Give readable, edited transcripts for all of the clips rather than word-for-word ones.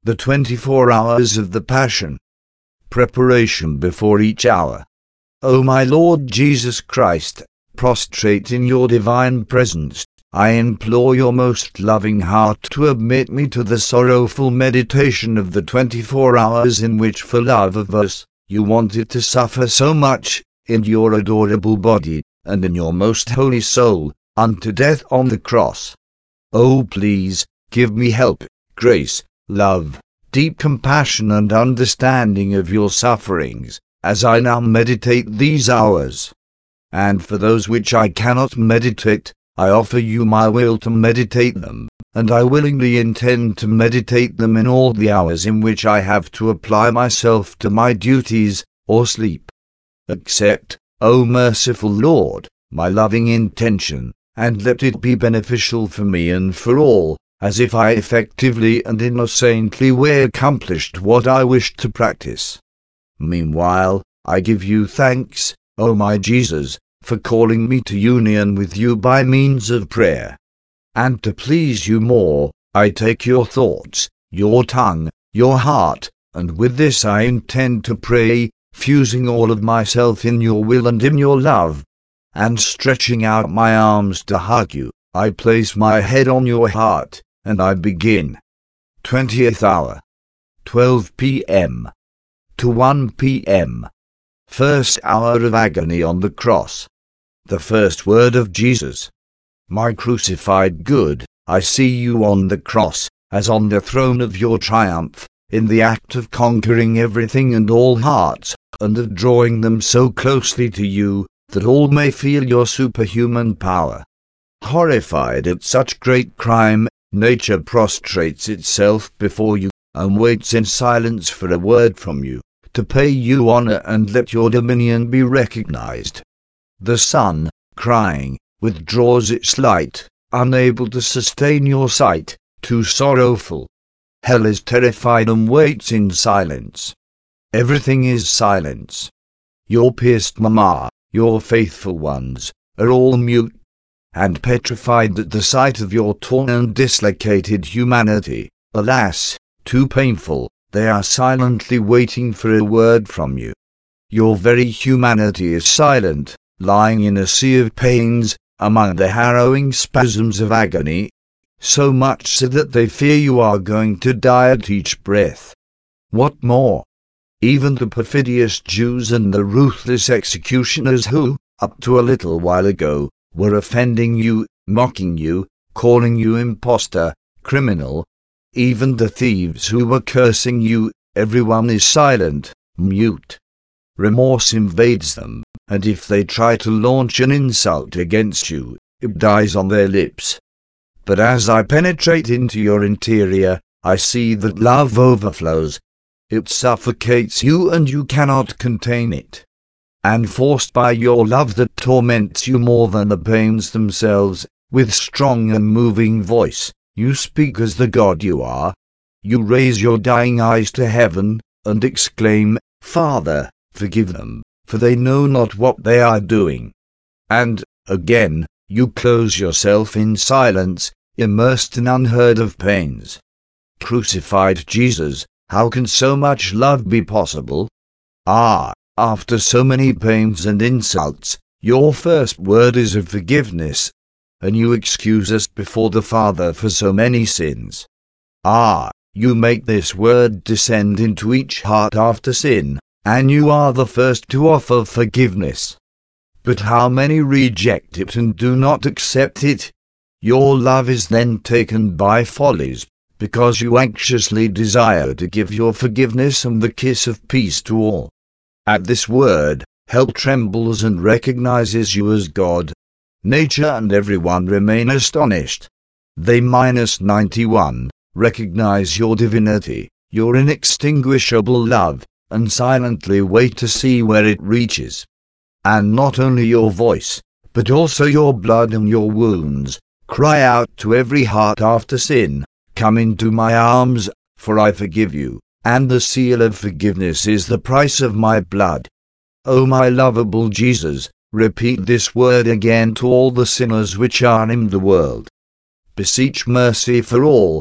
The 24 hours of the Passion. Preparation before each hour. O my Lord Jesus Christ, prostrate in your divine presence, I implore your most loving heart to admit me to the sorrowful meditation of the 24 hours in which, for love of us, you wanted to suffer so much, in your adorable body, and in your most holy soul, unto death on the cross. Oh, please, give me help, grace, love, deep compassion and understanding of your sufferings, as I now meditate these hours. And for those which I cannot meditate, I offer you my will to meditate them, and I willingly intend to meditate them in all the hours in which I have to apply myself to my duties, or sleep. Accept, O merciful Lord, my loving intention, and let it be beneficial for me and for all, as if I effectively and in a saintly way accomplished what I wished to practice. Meanwhile, I give you thanks, O my Jesus, for calling me to union with you by means of prayer. And to please you more, I take your thoughts, your tongue, your heart, and with this I intend to pray, fusing all of myself in your will and in your love. And stretching out my arms to hug you, I place my head on your heart, and I begin. 20th hour. 12 p.m. to 1 p.m. First hour of agony on the cross. The first word of Jesus. My crucified good, I see you on the cross, as on the throne of your triumph, in the act of conquering everything and all hearts, and of drawing them so closely to you, that all may feel your superhuman power. Horrified at such great crime, nature prostrates itself before you, and waits in silence for a word from you, to pay you honor and let your dominion be recognized. The sun, crying, withdraws its light, unable to sustain your sight, too sorrowful. Hell is terrified and waits in silence. Everything is silence. Your pierced mamma, your faithful ones, are all mute, and petrified at the sight of your torn and dislocated humanity. Alas, too painful, they are silently waiting for a word from you. Your very humanity is silent, lying in a sea of pains, among the harrowing spasms of agony, so much so that they fear you are going to die at each breath. What more? Even the perfidious Jews and the ruthless executioners who, up to a little while ago, were offending you, mocking you, calling you impostor, criminal, even the thieves who were cursing you, everyone is silent, mute. Remorse invades them, and if they try to launch an insult against you, it dies on their lips. But as I penetrate into your interior, I see that love overflows. It suffocates you and you cannot contain it. And forced by your love that torments you more than the pains themselves, with strong and moving voice, you speak as the God you are. You raise your dying eyes to heaven, and exclaim, Father, forgive them, for they know not what they are doing. And, again, you close yourself in silence, immersed in unheard of pains. Crucified Jesus, how can so much love be possible? Ah, after so many pains and insults, your first word is of forgiveness, and you excuse us before the Father for so many sins. Ah, you make this word descend into each heart after sin, and you are the first to offer forgiveness. But how many reject it and do not accept it? Your love is then taken by follies, because you anxiously desire to give your forgiveness and the kiss of peace to all. At this word, hell trembles and recognizes you as God. Nature and everyone remain astonished. They -91, recognize your divinity, your inextinguishable love, and silently wait to see where it reaches. And not only your voice, but also your blood and your wounds, cry out to every heart after sin, Come into my arms, for I forgive you, and the seal of forgiveness is the price of my blood. O my lovable Jesus, repeat this word again to all the sinners which are in the world. Beseech mercy for all.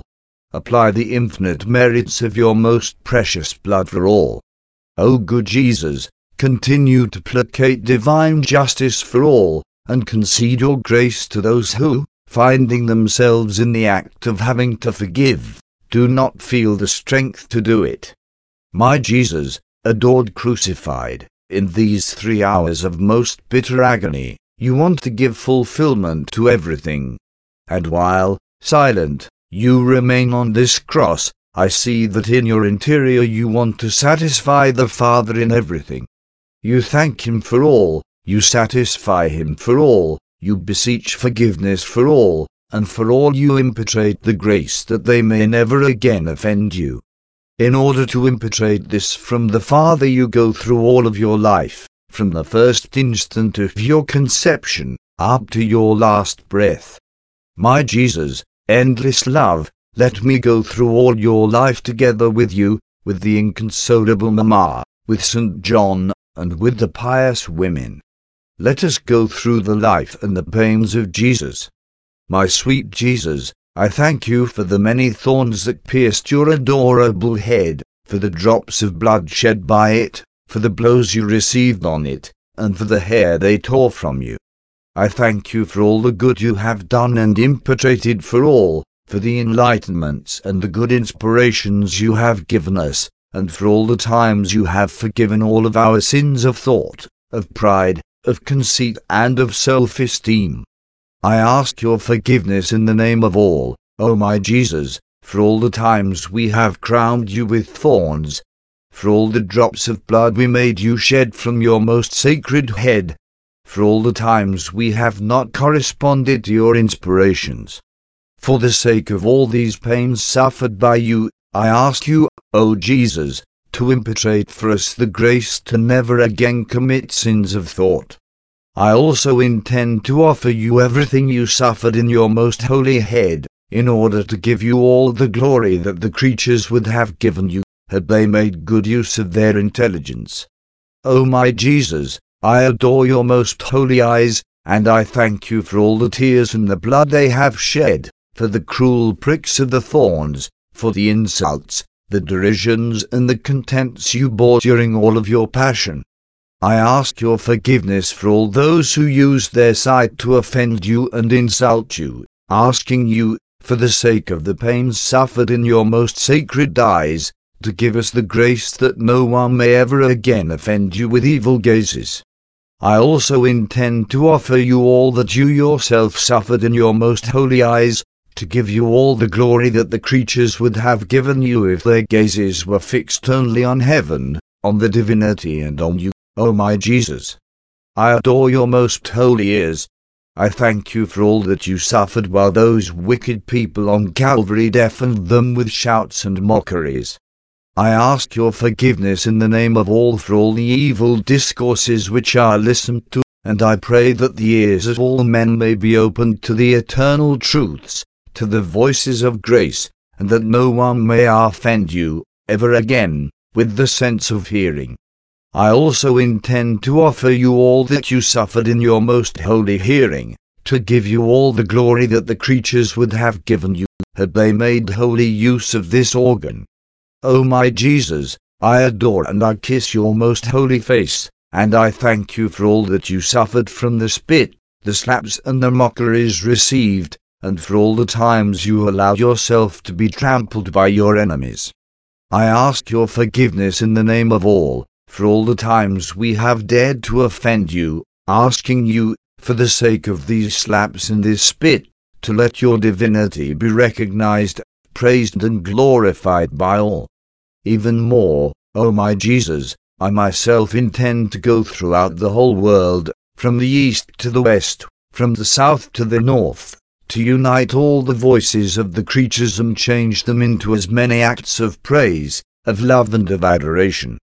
apply the infinite merits of your most precious blood for all. O good Jesus, continue to placate divine justice for all, and concede your grace to those who, finding themselves in the act of having to forgive, do not feel the strength to do it. My Jesus, adored crucified, in these 3 hours of most bitter agony, you want to give fulfillment to everything. And while, silent, you remain on this cross, I see that in your interior you want to satisfy the Father in everything. You thank Him for all, you satisfy Him for all, you beseech forgiveness for all, and for all you impetrate the grace that they may never again offend you. In order to impetrate this from the Father you go through all of your life, from the first instant of your conception, up to your last breath. My Jesus, endless love, let me go through all your life together with you, with the inconsolable Mama, with St. John, and with the pious women. Let us go through the life and the pains of Jesus. My sweet Jesus, I thank you for the many thorns that pierced your adorable head, for the drops of blood shed by it, for the blows you received on it, and for the hair they tore from you. I thank you for all the good you have done and impetrated for all, for the enlightenments and the good inspirations you have given us, and for all the times you have forgiven all of our sins of thought, of pride, of conceit, and of self-esteem. I ask your forgiveness in the name of all, O my Jesus, for all the times we have crowned you with thorns, for all the drops of blood we made you shed from your most sacred head, for all the times we have not corresponded to your inspirations. For the sake of all these pains suffered by you, I ask you, O Jesus, to impetrate for us the grace to never again commit sins of thought. I also intend to offer you everything you suffered in your most holy head, in order to give you all the glory that the creatures would have given you, had they made good use of their intelligence. O my Jesus, I adore your most holy eyes, and I thank you for all the tears and the blood they have shed, for the cruel pricks of the thorns, for the insults, the derisions, and the contempts you bore during all of your passion. I ask your forgiveness for all those who used their sight to offend you and insult you, asking you, for the sake of the pains suffered in your most sacred eyes, to give us the grace that no one may ever again offend you with evil gazes. I also intend to offer you all that you yourself suffered in your most holy eyes, to give you all the glory that the creatures would have given you if their gazes were fixed only on heaven, on the divinity, and on you, O my Jesus. I adore your most holy ears. I thank you for all that you suffered while those wicked people on Calvary deafened them with shouts and mockeries. I ask your forgiveness in the name of all for all the evil discourses which are listened to, and I pray that the ears of all men may be opened to the eternal truths, to the voices of grace, and that no one may offend you, ever again, with the sense of hearing. I also intend to offer you all that you suffered in your most holy hearing, to give you all the glory that the creatures would have given you, had they made holy use of this organ. O my Jesus, I adore and I kiss your most holy face, and I thank you for all that you suffered from the spit, the slaps, and the mockeries received, and for all the times you allowed yourself to be trampled by your enemies. I ask your forgiveness in the name of all, for all the times we have dared to offend you, asking you, for the sake of these slaps and this spit, to let your divinity be recognized, praised, and glorified by all. Even more, O my Jesus, I myself intend to go throughout the whole world, from the east to the west, from the south to the north, to unite all the voices of the creatures and change them into as many acts of praise, of love, and of adoration.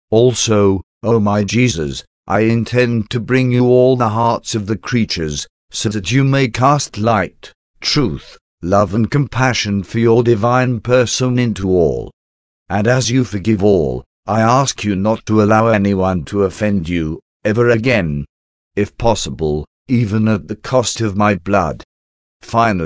Also, O my Jesus, I intend to bring you all the hearts of the creatures, so that you may cast light, truth, love, and compassion for your divine person into all. And as you forgive all, I ask you not to allow anyone to offend you, ever again, if possible, even at the cost of my blood. Finally,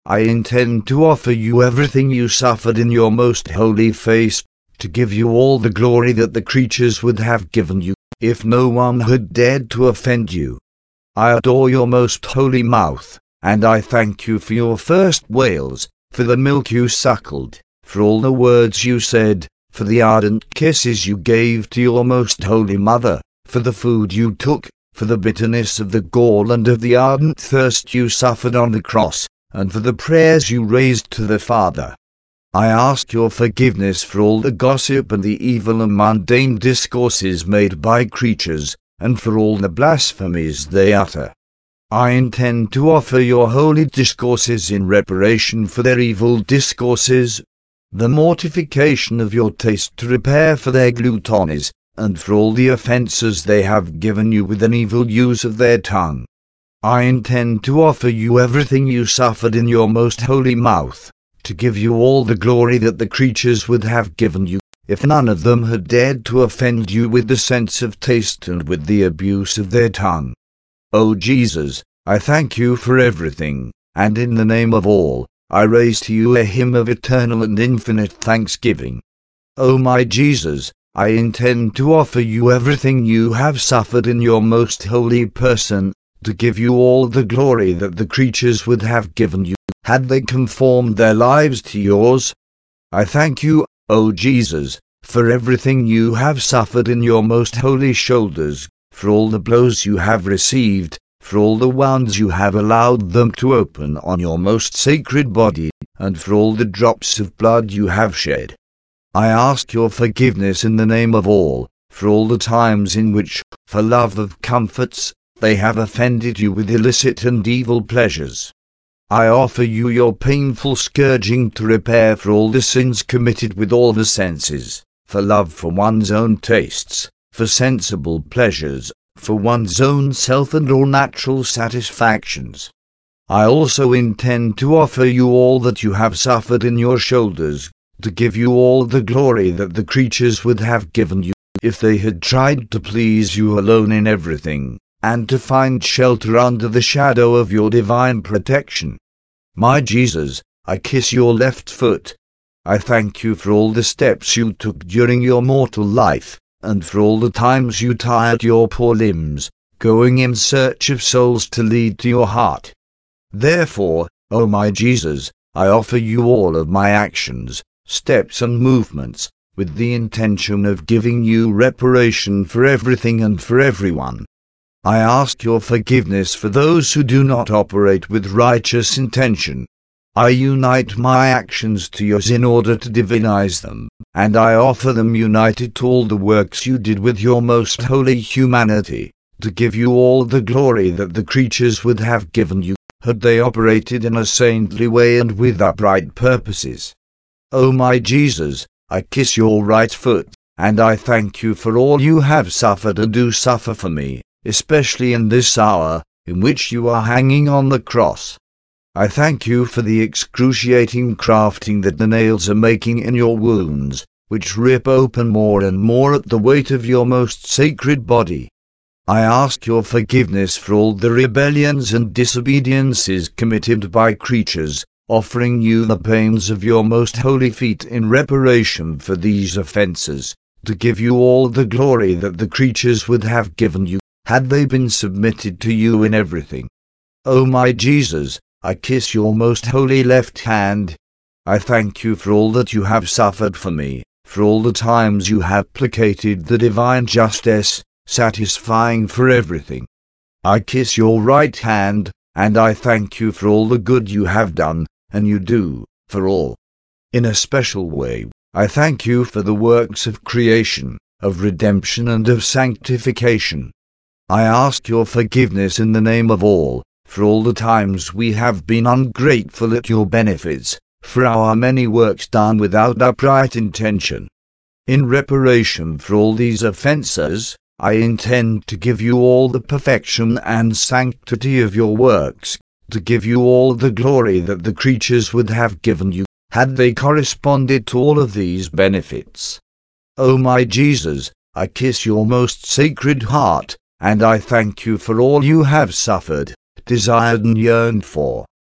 I intend to offer you everything you suffered in your most holy face, to give you all the glory that the creatures would have given you, if no one had dared to offend you. I adore your most holy mouth, and I thank you for your first wails, for the milk you suckled, for all the words you said, for the ardent kisses you gave to your most holy mother, for the food you took, for the bitterness of the gall and of the ardent thirst you suffered on the cross, and for the prayers you raised to the Father. I ask your forgiveness for all the gossip and the evil and mundane discourses made by creatures, and for all the blasphemies they utter. I intend to offer your holy discourses in reparation for their evil discourses, the mortification of your taste to repair for their gluttonies, and for all the offences they have given you with an evil use of their tongue. I intend to offer you everything you suffered in your most holy mouth, to give you all the glory that the creatures would have given you, if none of them had dared to offend you with the sense of taste and with the abuse of their tongue. O Jesus, I thank you for everything, and in the name of all, I raise to you a hymn of eternal and infinite thanksgiving. O my Jesus, I intend to offer you everything you have suffered in your most holy person, to give you all the glory that the creatures would have given you, had they conformed their lives to yours. I thank you, O Jesus, for everything you have suffered in your most holy shoulders, for all the blows you have received, for all the wounds you have allowed them to open on your most sacred body, and for all the drops of blood you have shed. I ask your forgiveness in the name of all, for all the times in which, for love of comforts, they have offended you with illicit and evil pleasures. I offer you your painful scourging to repair for all the sins committed with all the senses, for love for one's own tastes, for sensible pleasures, for one's own self and all natural satisfactions. I also intend to offer you all that you have suffered in your shoulders, to give you all the glory that the creatures would have given you, if they had tried to please you alone in everything, and to find shelter under the shadow of your divine protection. My Jesus, I kiss your left foot. I thank you for all the steps you took during your mortal life, and for all the times you tired your poor limbs, going in search of souls to lead to your heart. Therefore, O my Jesus, I offer you all of my actions, steps and movements, with the intention of giving you reparation for everything and for everyone. I ask your forgiveness for those who do not operate with righteous intention. I unite my actions to yours in order to divinize them, and I offer them united to all the works you did with your most holy humanity, to give you all the glory that the creatures would have given you, had they operated in a saintly way and with upright purposes. O my Jesus, I kiss your right foot, and I thank you for all you have suffered and do suffer for me, especially in this hour, in which you are hanging on the cross. I thank you for the excruciating crafting that the nails are making in your wounds, which rip open more and more at the weight of your most sacred body. I ask your forgiveness for all the rebellions and disobediences committed by creatures, offering you the pains of your most holy feet in reparation for these offences, to give you all the glory that the creatures would have given you, had they been submitted to you in everything. O my Jesus, I kiss your most holy left hand. I thank you for all that you have suffered for me, for all the times you have placated the divine justice, satisfying for everything. I kiss your right hand, and I thank you for all the good you have done, and you do, for all. In a special way, I thank you for the works of creation, of redemption and of sanctification. I ask your forgiveness in the name of all, for all the times we have been ungrateful at your benefits, for our many works done without upright intention. In reparation for all these offences, I intend to give you all the perfection and sanctity of your works, to give you all the glory that the creatures would have given you, had they corresponded to all of these benefits. O my Jesus, I kiss your most sacred heart, and I thank you for all you have suffered, desired and yearned for,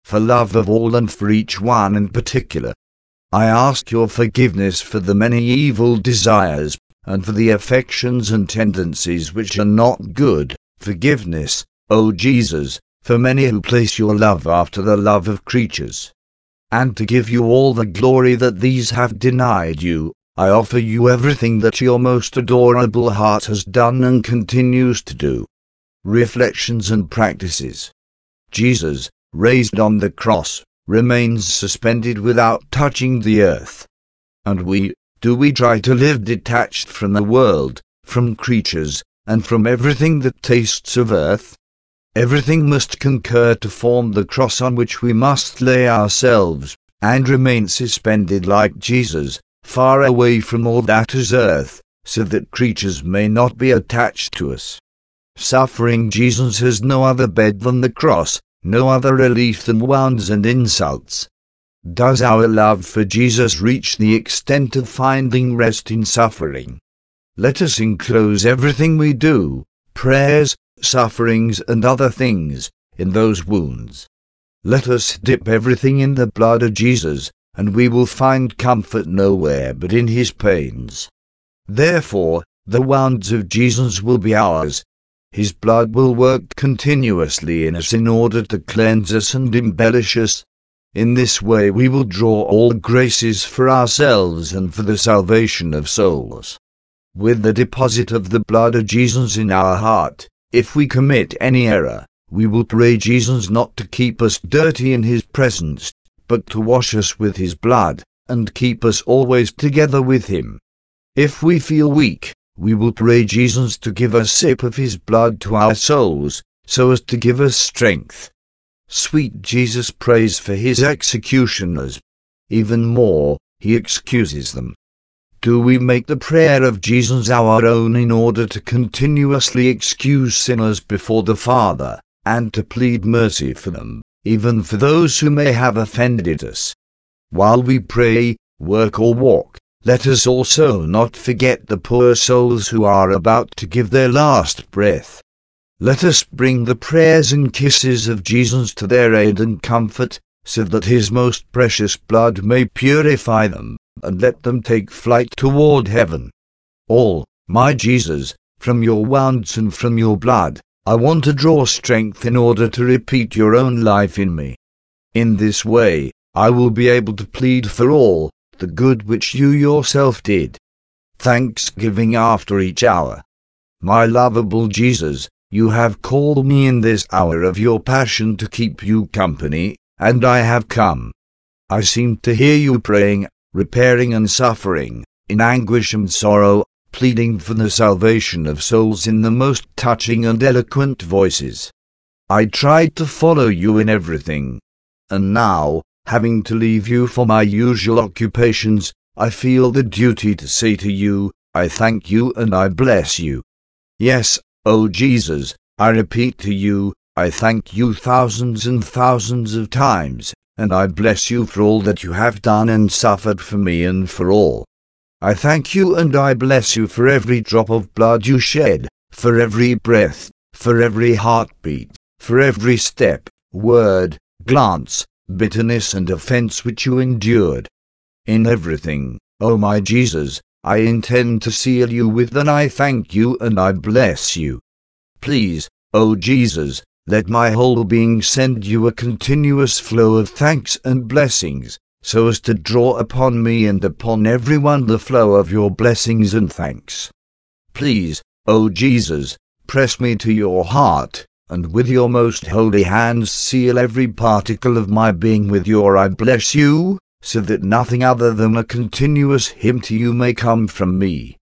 for love of all and for each one in particular. I ask your forgiveness for the many evil desires, and for the affections and tendencies which are not good. Forgiveness, O Jesus, for many who place your love after the love of creatures. And to give you all the glory that these have denied you, I offer you everything that your most adorable heart has done and continues to do. Reflections and practices. Jesus, raised on the cross, remains suspended without touching the earth. And do we try to live detached from the world, from creatures, and from everything that tastes of earth? Everything must concur to form the cross on which we must lay ourselves, and remain suspended like Jesus, far away from all that is earth, so that creatures may not be attached to us. Suffering Jesus has no other bed than the cross, no other relief than wounds and insults. Does our love for Jesus reach the extent of finding rest in suffering? Let us enclose everything we do, prayers, sufferings and other things, in those wounds. Let us dip everything in the blood of Jesus, and we will find comfort nowhere but in his pains. Therefore, the wounds of Jesus will be ours. His blood will work continuously in us in order to cleanse us and embellish us. In this way we will draw all graces for ourselves and for the salvation of souls. With the deposit of the blood of Jesus in our heart, if we commit any error, we will pray Jesus not to keep us dirty in his presence, but to wash us with his blood, and keep us always together with him. If we feel weak, we will pray Jesus to give a sip of his blood to our souls, so as to give us strength. Sweet Jesus prays for his executioners. Even more, he excuses them. Do we make the prayer of Jesus our own in order to continuously excuse sinners before the Father, and to plead mercy for them, even for those who may have offended us? While we pray, work or walk, let us also not forget the poor souls who are about to give their last breath. Let us bring the prayers and kisses of Jesus to their aid and comfort, so that his most precious blood may purify them, and let them take flight toward heaven. My Jesus, from your wounds and from your blood, I want to draw strength in order to repeat your own life in me. In this way, I will be able to plead for all the good which you yourself did. Thanksgiving after each hour. My lovable Jesus, you have called me in this hour of your passion to keep you company, and I have come. I seem to hear you praying, repairing and suffering, in anguish and sorrow, pleading for the salvation of souls in the most touching and eloquent voices. I tried to follow you in everything, and now, having to leave you for my usual occupations, I feel the duty to say to you, I thank you and I bless you. Yes, O Jesus, I repeat to you, I thank you thousands and thousands of times, and I bless you for all that you have done and suffered for me and for all. I thank you and I bless you for every drop of blood you shed, for every breath, for every heartbeat, for every step, word, glance, bitterness and offense which you endured. In everything, O my Jesus, I intend to seal you with an I thank you and I bless you. Please, O Jesus, let my whole being send you a continuous flow of thanks and blessings, so as to draw upon me and upon everyone the flow of your blessings and thanks. Please, O Jesus, press me to your heart, and with your most holy hands seal every particle of my being with your I bless you, so that nothing other than a continuous hymn to you may come from me.